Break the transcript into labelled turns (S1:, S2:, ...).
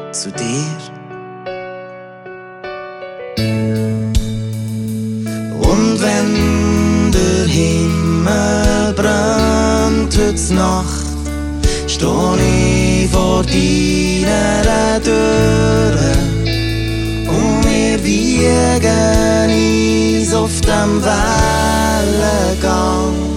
S1: zu dir. Und wenn der Himmel brennt heute Nacht, steh ich vor deiner Tür und wir wiegen uns auf dem Wellengang.